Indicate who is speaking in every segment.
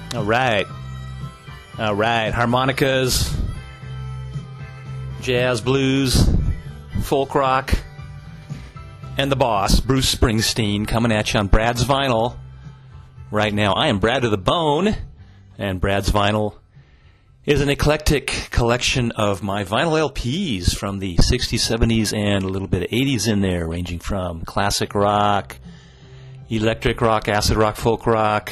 Speaker 1: All right. Harmonicas, jazz, blues, folk rock, and the boss, Bruce Springsteen, coming at you on Brad's Vinyl right now. I am Brad to the Bone, and Brad's Vinyl is an eclectic collection of my vinyl LPs from the 60s, 70s, and a little bit of 80s in there, ranging from classic rock, electric rock, acid rock, folk rock,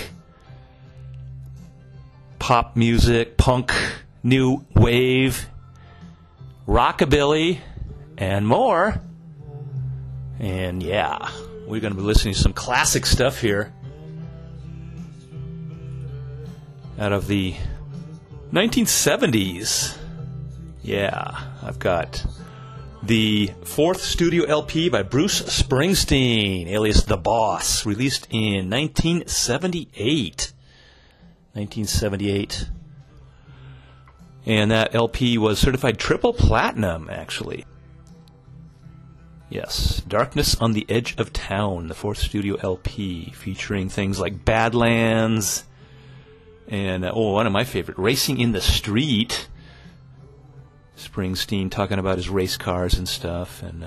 Speaker 1: pop music, punk, new wave, rockabilly, and more. And yeah, we're going to be listening to some classic stuff here out of the 1970s. Yeah, I've got the fourth studio LP by Bruce Springsteen, alias The Boss, released in 1978. 1978. And that LP was certified triple platinum, actually. Yes, Darkness on the Edge of Town, the fourth studio LP, featuring things like Badlands and, one of my favorite, Racing in the Street. Springsteen talking about his race cars and stuff. And,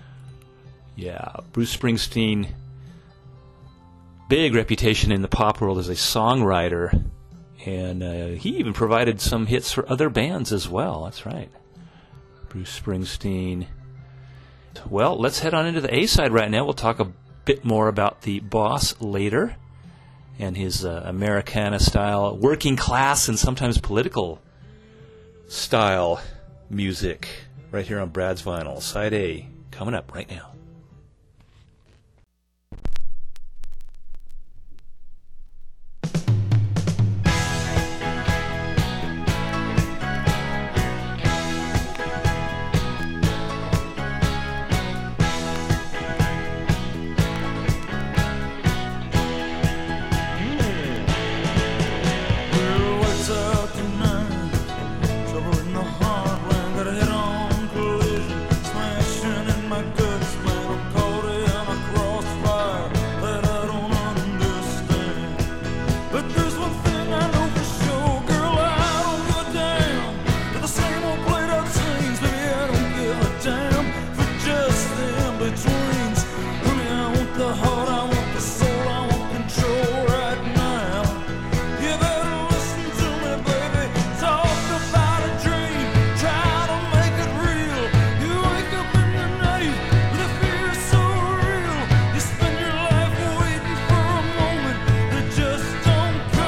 Speaker 1: Bruce Springsteen, big reputation in the pop world as a songwriter, and he even provided some hits for other bands as well. That's right. Bruce Springsteen. Well, let's head on into the A-side right now. We'll talk a bit more about the boss later and his Americana-style, working class, and sometimes political-style music right here on Brad's Vinyl. Side A, coming up right now.
Speaker 2: Just don't come.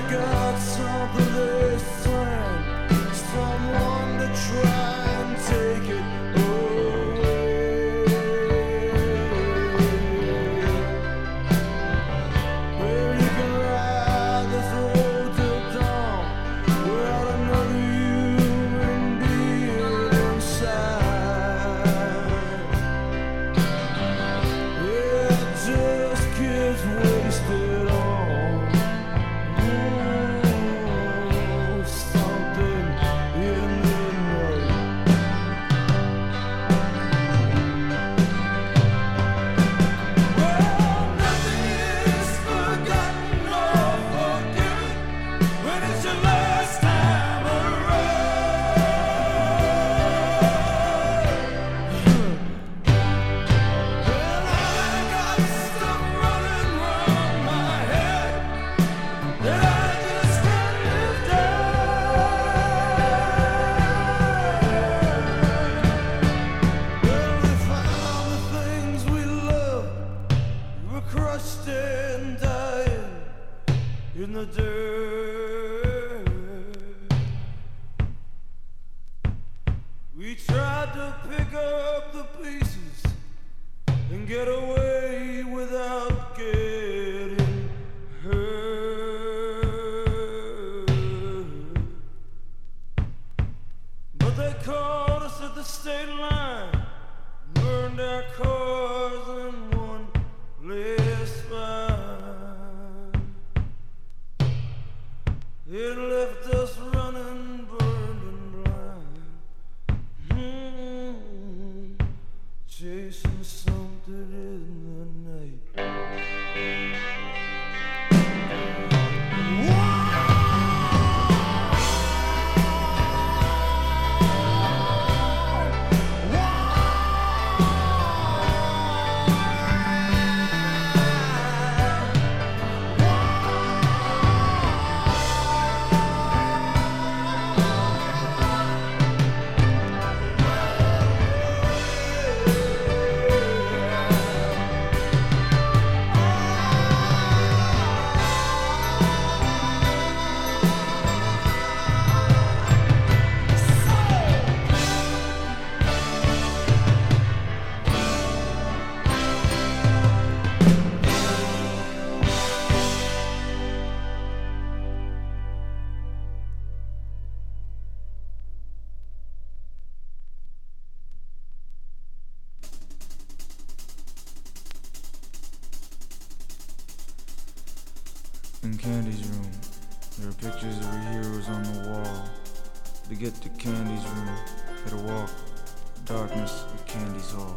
Speaker 2: In Candy's room, there are pictures of her heroes on the wall. To get to Candy's room, had to walk darkness at Candy's hall.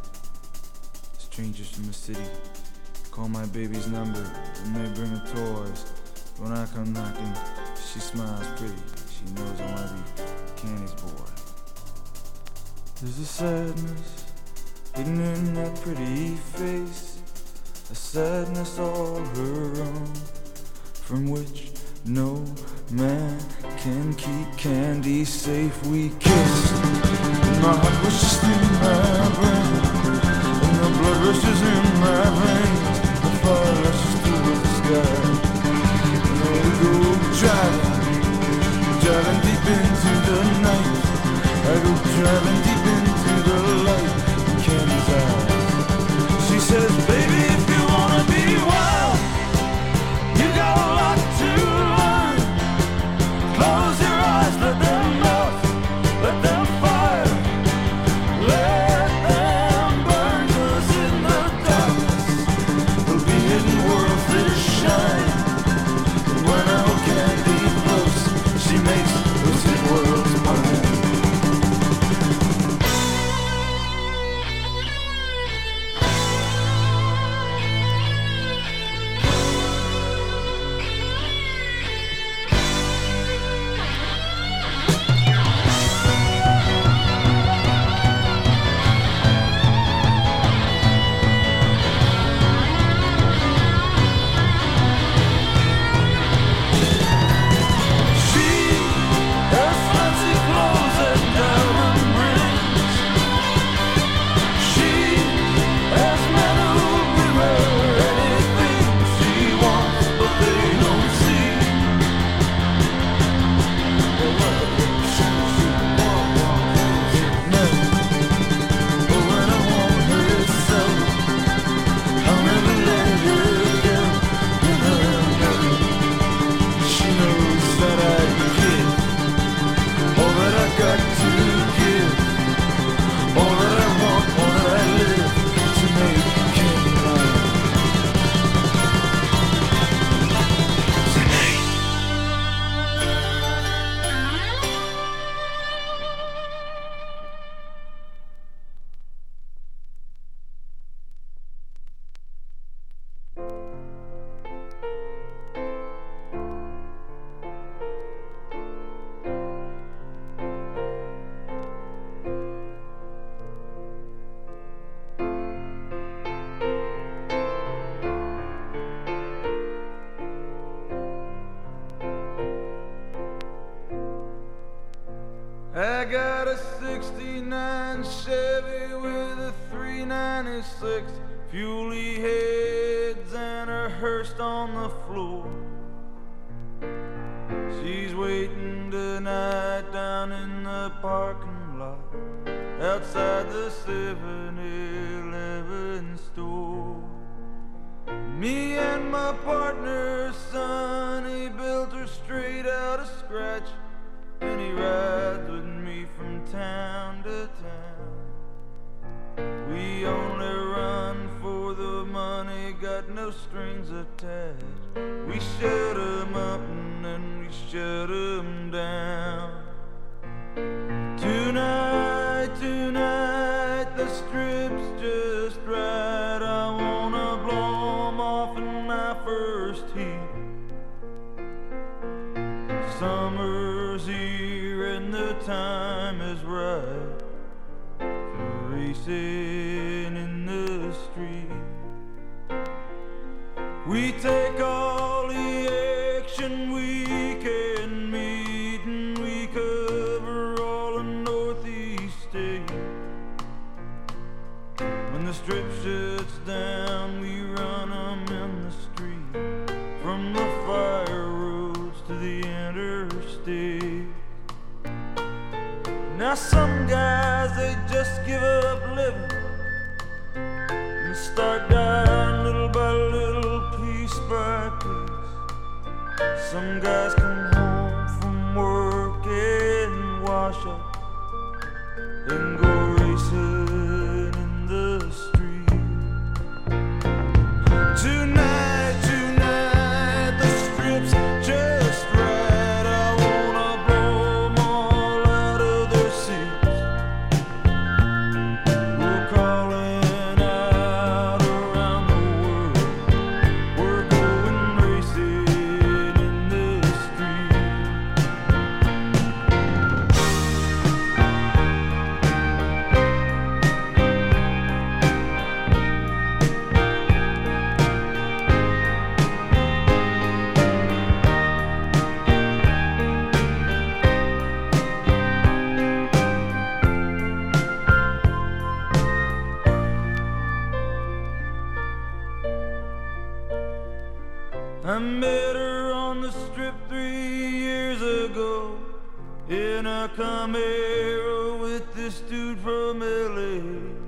Speaker 2: Strangers from the city call my baby's number and they bring her toys. When I come knocking, she smiles pretty. She knows I wanna be Candy's boy. There's a sadness hidden in that pretty face, a sadness all her own, from which no man can keep Candy safe. We kissed, and my heart was just in my brain, and the blood rushes in my veins, the fire rushes through the sky, and we go driving deep into the night. I go driving deep into the light in Candy's eyes. She says, baby, if you wanna be wild, you got a lot to learn. Close your eyes, let them melt, let them fire, let them burn. 'Cause in the darkness I got a 69 Chevy with a 396, fuely heads and a hearse on the floor. She's waiting tonight down in the parking lot outside the 7-Eleven store. Me and my partner, son, he built her straight out of scratch, and he rides with me from town to town. We only run for the money, got no strings attached. We shut 'em up and then we shut 'em down. Tonight, the strip's just right. I wanna blow 'em off in my first heat. Summer's here and the time is right for racing in the street. We take all the action we can meet, and we cover all the Northeast state. When the strip shuts down, we run 'em in the street, from the fire roads to the interstate. Now some guys, they just give up living and start dying little by little, piece by piece. Some guys come home from work and wash up and go racing in the street. Tonight, the strip's just right. I wanna blow 'em all out of their seats. We're calling out around the world. We're going racing in the street. I met her on the strip 3 years ago in a Camaro with this dude from LA.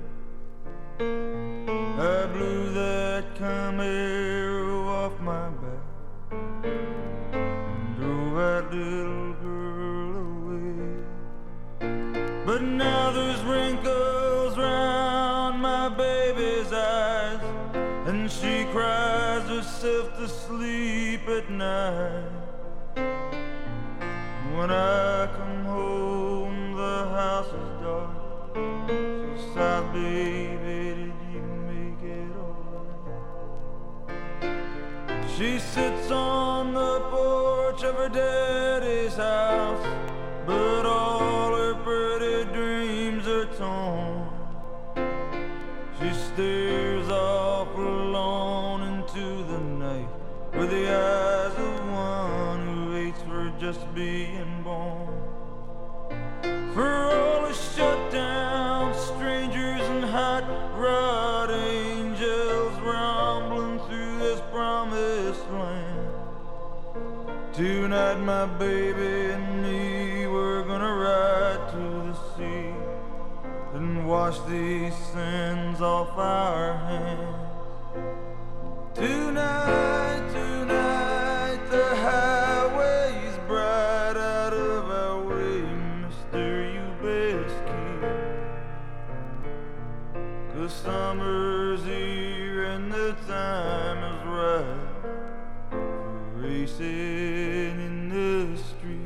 Speaker 2: I blew that Camaro off my back and drove that little girl away. But now there's wrinkles round my baby's eyes, and she cries herself to sleep at night. When I come home, the house is dark. She sighs, baby, did you make it alright? She sits on the porch of her daddy's house, but all her pretty dreams are torn. She stares off alone into the night with the eyes of one who waits for just being born. For all the shut down strangers and hot rod angels rumbling through this promised land. Tonight my baby and me, we're gonna ride to the sea and wash these sins off our hands. Tonight, the highway's bright. Out of our way, mister, you best keep. 'Cause summer's here and the time is right for racing in the street.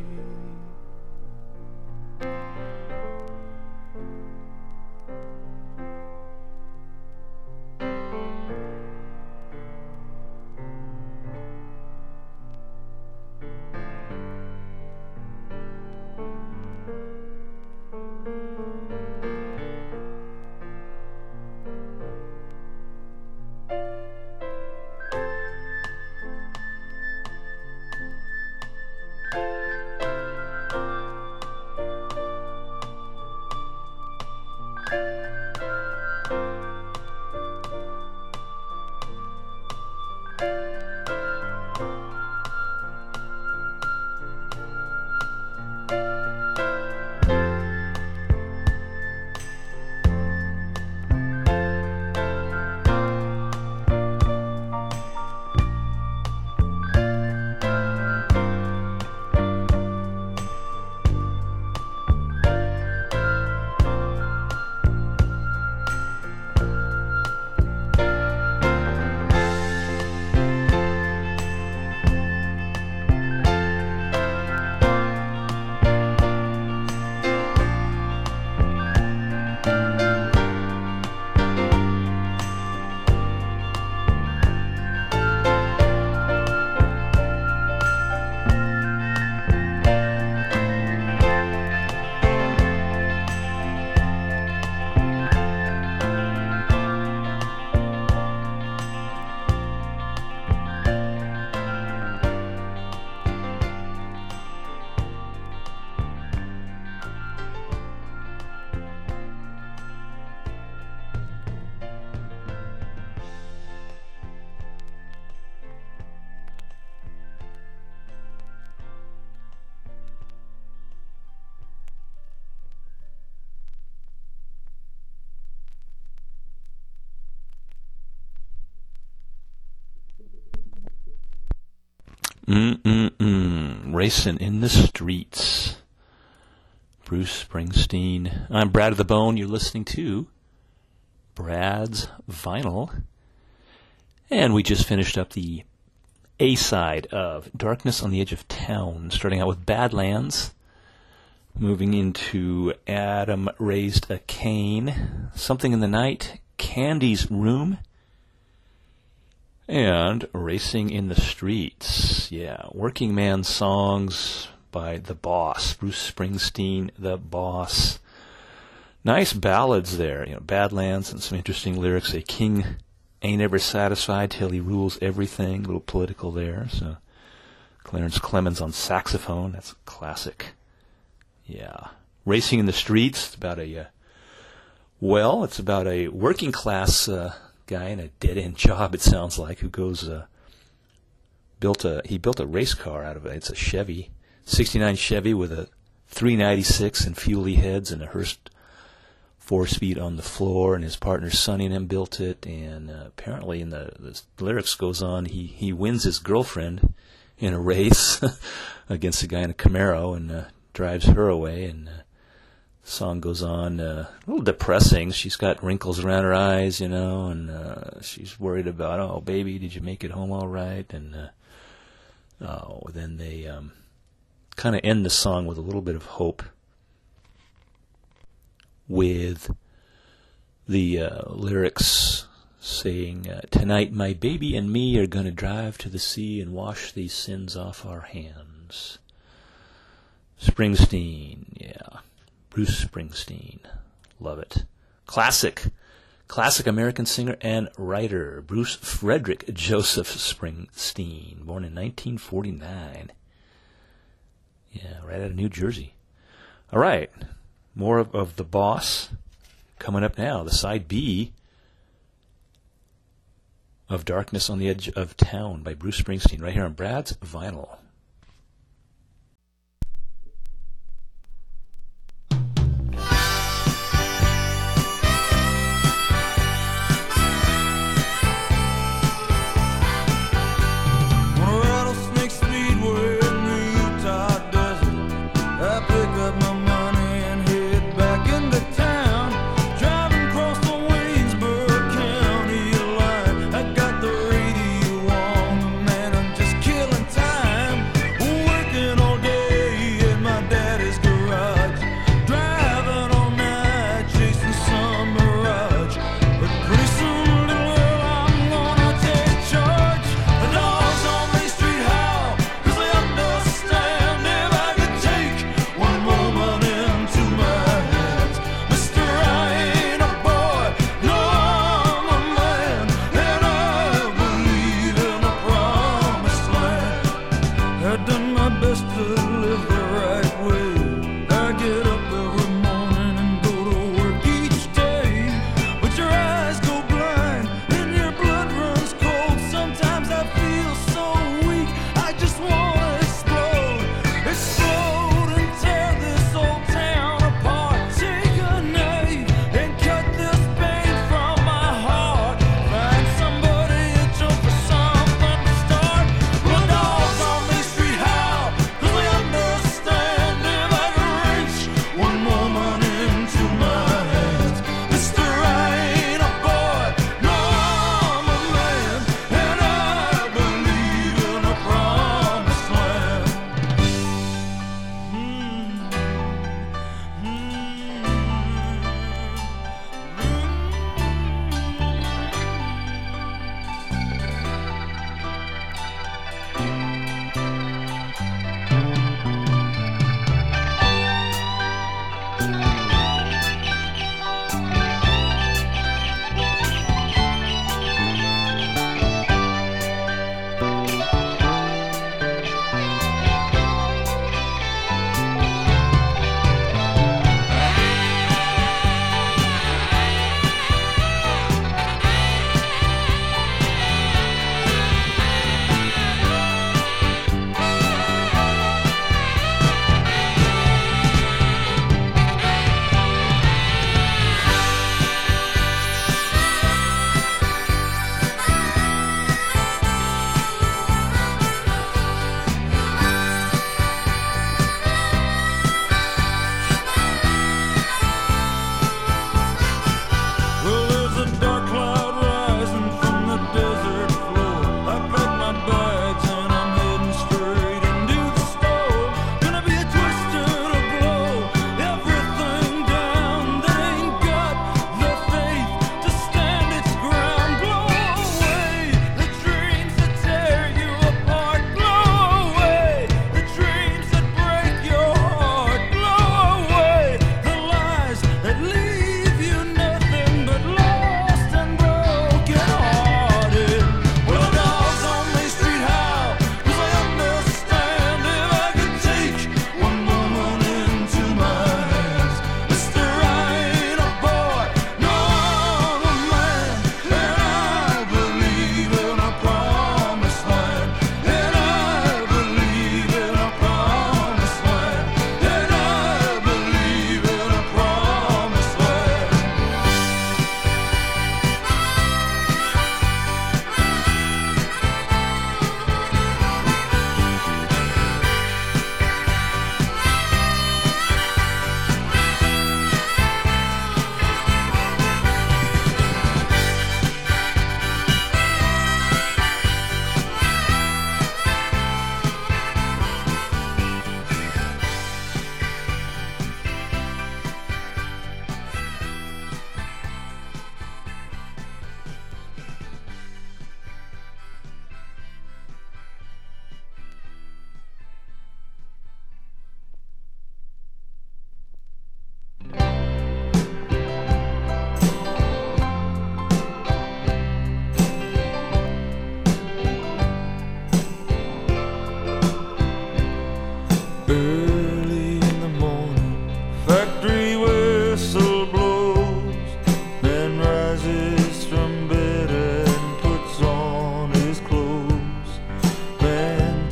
Speaker 1: Racing in the Streets. Bruce Springsteen. I'm Brad of the Bone. You're listening to Brad's Vinyl. And we just finished up the A-side of Darkness on the Edge of Town, starting out with Badlands, moving into Adam Raised a Cane, Something in the Night, Candy's Room, and Racing in the Streets. Yeah, working man songs by The Boss, Bruce Springsteen, The Boss. Nice ballads there, Badlands and some interesting lyrics. A king ain't ever satisfied till he rules everything. A little political there. So Clarence Clemens on saxophone. That's a classic. Yeah. Racing in the Streets. It's about a working class guy in a dead-end job, it sounds like, who goes built a race car out of it. It's a Chevy, 69 Chevy with a 396 and fuely heads and a Hurst 4-speed on the floor, and his partner Sonny and him built it, and apparently in the lyrics goes on, he wins his girlfriend in a race against a guy in a Camaro and drives her away, and the song goes on, a little depressing. She's got wrinkles around her eyes, and she's worried about, oh, baby, did you make it home all right? And then they kind of end the song with a little bit of hope, with the lyrics saying, tonight my baby and me are going to drive to the sea and wash these sins off our hands. Springsteen, yeah. Bruce Springsteen. Love it. Classic American singer and writer, Bruce Frederick Joseph Springsteen, born in 1949. Yeah, right out of New Jersey. All right. More of The Boss coming up now. The side B of Darkness on the Edge of Town by Bruce Springsteen, right here on Brad's Vinyl.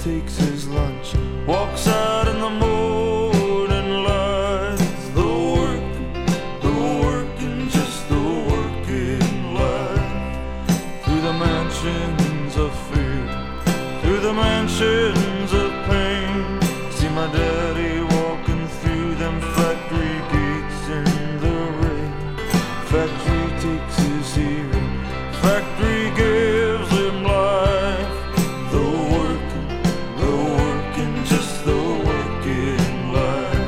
Speaker 2: takes his lunch, walks out in the morning light. The working, just the working life. Through the mansions of fear, through the mansions of pain. See my daddy walking through them factory gates in the rain. Factory takes his hearing, factory gives him life. The working, just the working life.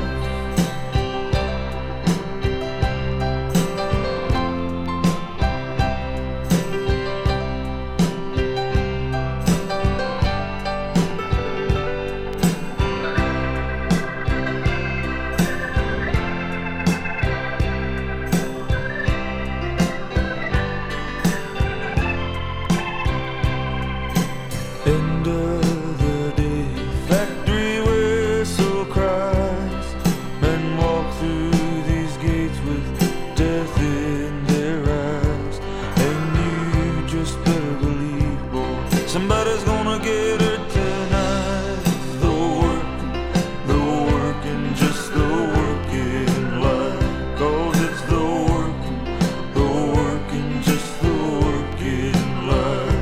Speaker 2: End of the day, factory whistle cries. Men walk through these gates with death in their eyes. And you just better believe, boy, somebody's gonna get hurt tonight. The working, just the working life. 'Cause it's the working, just the working life.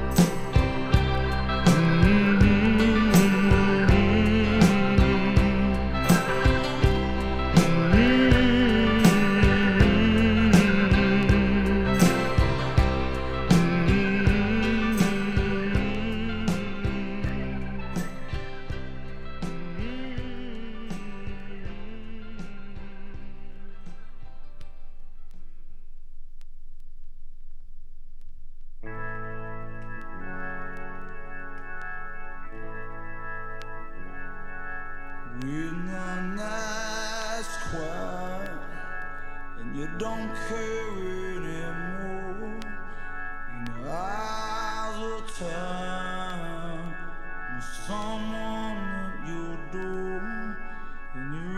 Speaker 2: When the night's quiet and you don't care anymore, and your eyes are turned to someone at your door, and you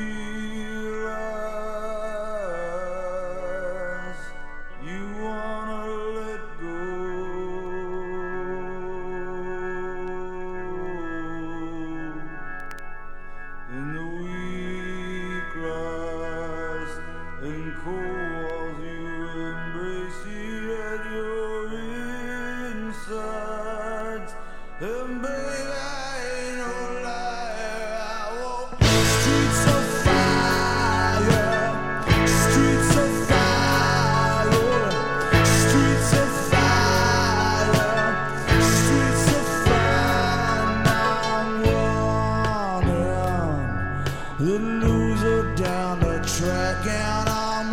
Speaker 2: realize you wanna let go. In the weak lies and cold walls you embrace you at your insides. And baby, I ain't no liar. I walk streets of fire, streets of fire, streets of fire, streets of fire. Now I'm running the loser down the track and I'm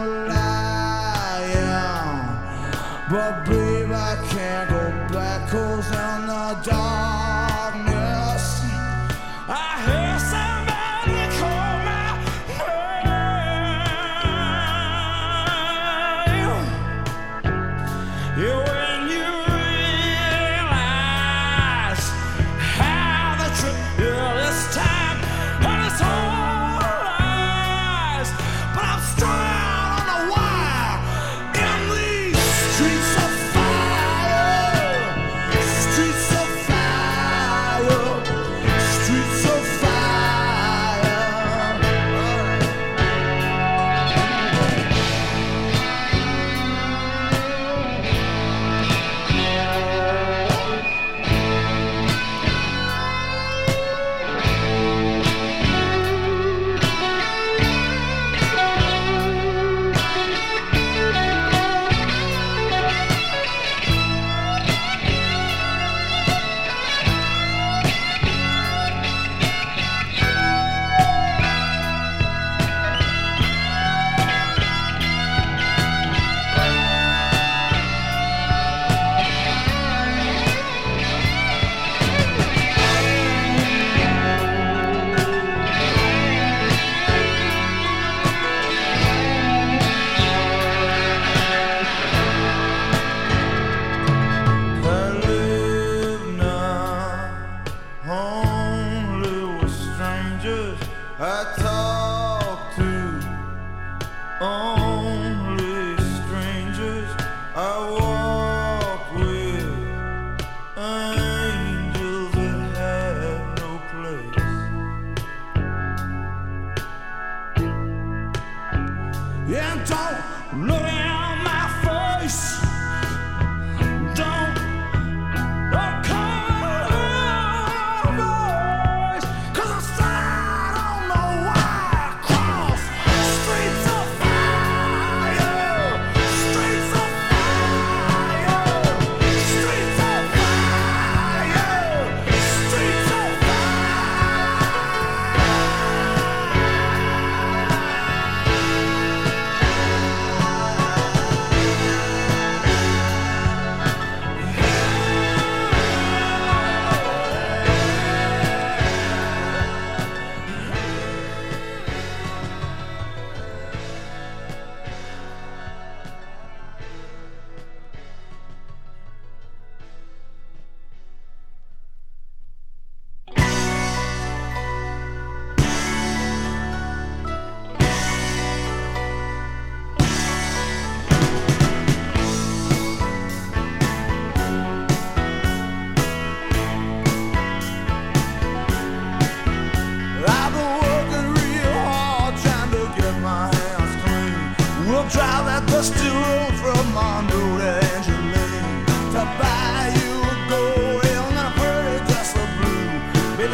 Speaker 2: lying. But babe, I can't go back 'cause in the darkness I hear somebody call my name. Yeah, when you realize how the trick this time, and it's all lies, but I'm strung on the wire in these streets of fire, streets of fire, streets of fire. I talk to only strangers. I walk with angels that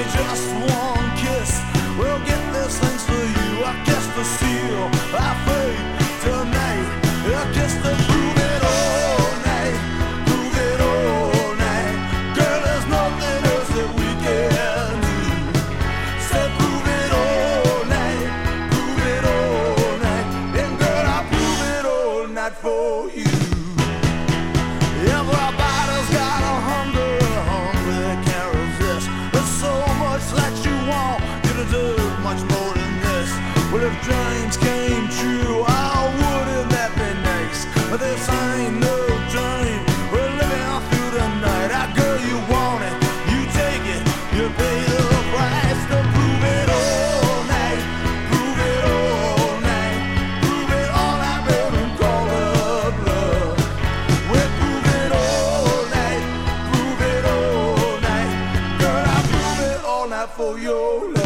Speaker 3: me just one kiss. We'll get this thing's for you. I kiss the seal, I fade tonight. I kiss the prove it all night, prove it all night. Girl, there's nothing else that we can do. Say prove it all night, prove it all night. And girl, I prove it all night for you. Everybody's got a hunger they can't resist. There's so much that you want, you deserve much more than this. Well, if dreams came true, oh, wouldn't that be nice? But this ain't no dream, we're living through the night. Ah, girl, you want it, you take it, you pay the price to prove it all night, prove it all night, prove it all night, baby, call up love. We'll prove it all night, prove it all night. Girl, I prove it all night for your love.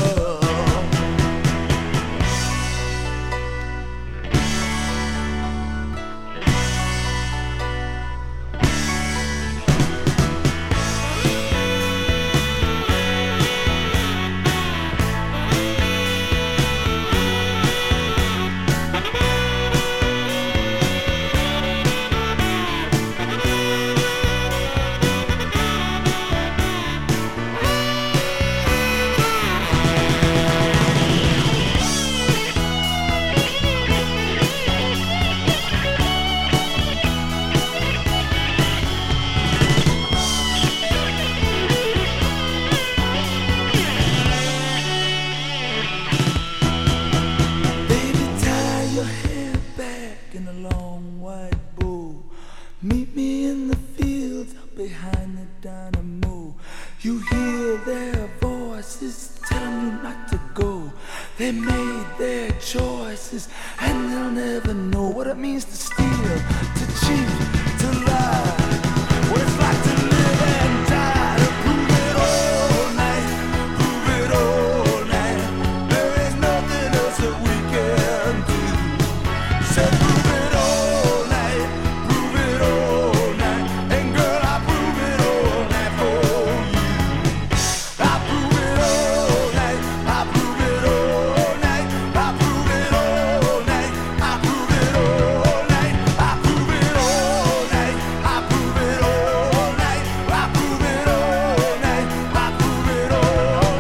Speaker 3: Baby, tie your hair back in a long white bow. Meet me in the fields out behind the dynamo. You hear their voices telling you not to go. They made their choices and they'll never know what it means to steal, to cheat, to lie. What it's like to live and die. To prove it all night, prove it all night. There is nothing else that we can do. Say prove it all night, prove it all night. And girl, I prove it all night for you. I prove it all night, I prove it all night, I prove it all night, I prove it all night, I prove it all night, I prove it all night, I prove it all night, I prove it all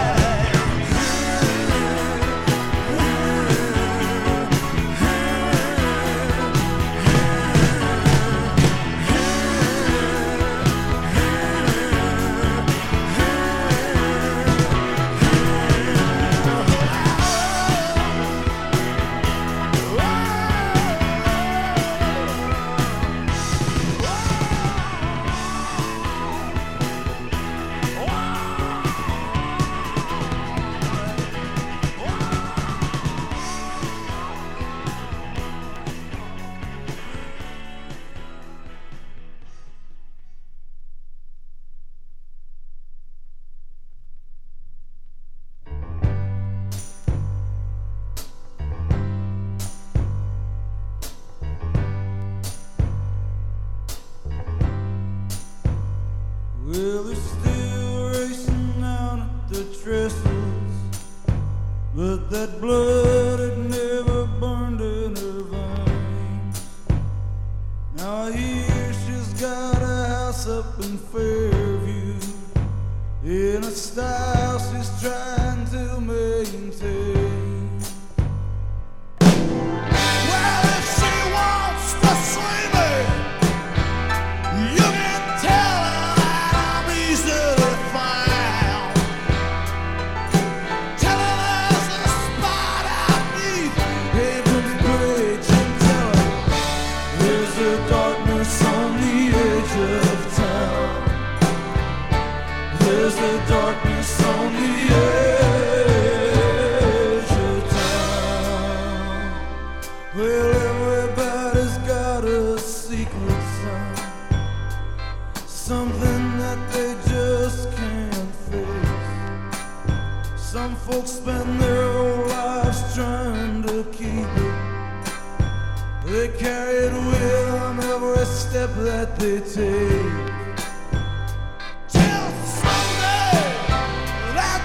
Speaker 2: Well, they're still racing down at the trestles, but that blood had never burned in her veins. Now I hear she's got a house up in Fairview, in a style she's trying to maintain.
Speaker 3: Well, if she wants to see me, you can tell her that I'm easily found. Tell her there's a spot out beneath
Speaker 2: Haven's Bridge, and tell her there's a darkness on the edge of town. There's a darkness on the edge of town. Well, everybody's got a secret sign, something that they just can't face. Some folks spend their whole lives trying to keep it. They carry it with them every step that they take.
Speaker 3: till someday that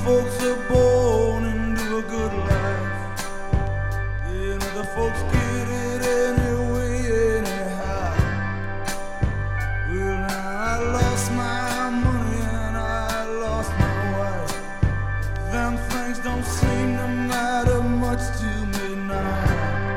Speaker 3: folks are born into a good life. And other folks get it anyway, anyhow. Well, now I lost my money and I lost my wife. Them things don't seem to matter much to me now.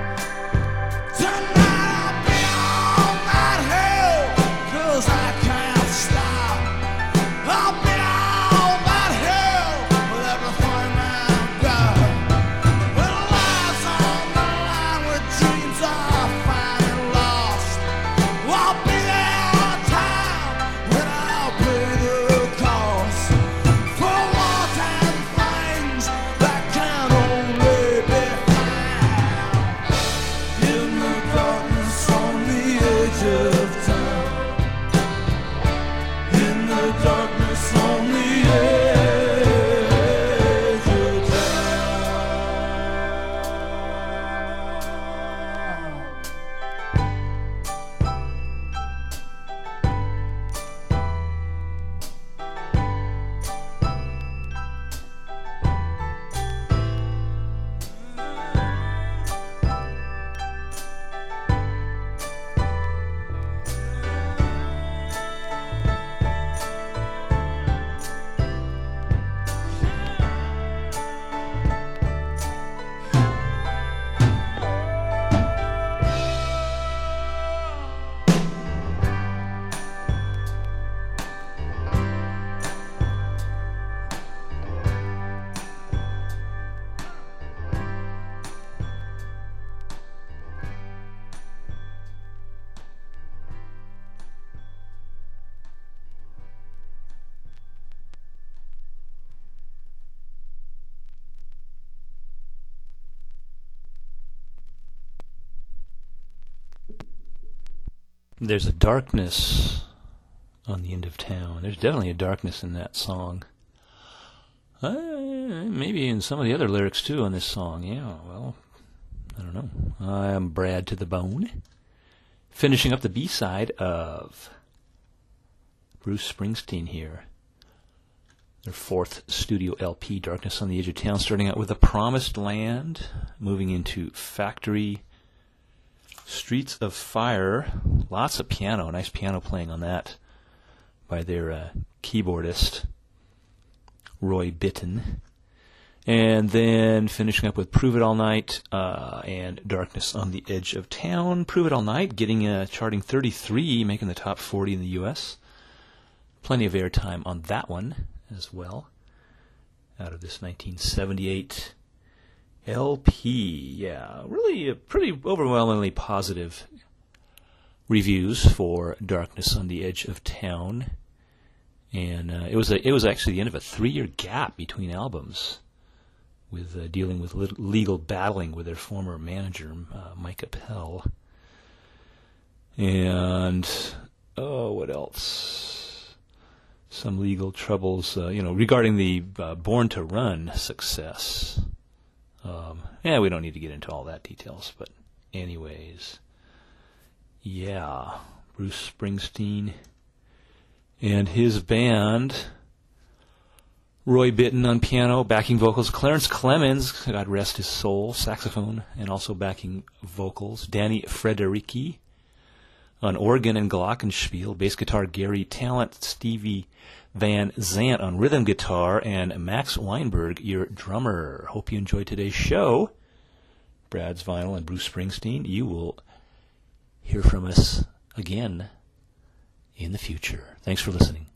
Speaker 1: There's a darkness on the end of town. There's definitely a darkness in that song. Maybe in some of the other lyrics, too, on this song. Yeah, well, I don't know. I'm Brad to the Bone. Finishing up the B-side of Bruce Springsteen here. Their fourth studio LP, Darkness on the Edge of Town, starting out with The Promised Land, moving into Factory, Streets of Fire, lots of piano, nice piano playing on that by their keyboardist, Roy Bittan. And then finishing up with Prove It All Night and Darkness on the Edge of Town. Prove It All Night getting charting 33, making the top 40 in the U.S. Plenty of airtime on that one as well, out of this 1978 LP. Yeah, really pretty overwhelmingly positive reviews for Darkness on the Edge of Town, and it was actually the end of a 3-year gap between albums, with dealing with legal battling with their former manager, Mike Appel, and what else? Some legal troubles, regarding the Born to Run success. We don't need to get into all that details, but anyways, yeah, Bruce Springsteen and his band, Roy Bittan on piano, backing vocals, Clarence Clemens, God rest his soul, saxophone, and also backing vocals, Danny Frederici on organ and glockenspiel, bass guitar Gary Talent, Stevie Van Zandt on rhythm guitar, and Max Weinberg, your drummer. Hope you enjoyed today's show. Brad's Vinyl and Bruce Springsteen. You will hear from us again in the future. Thanks for listening.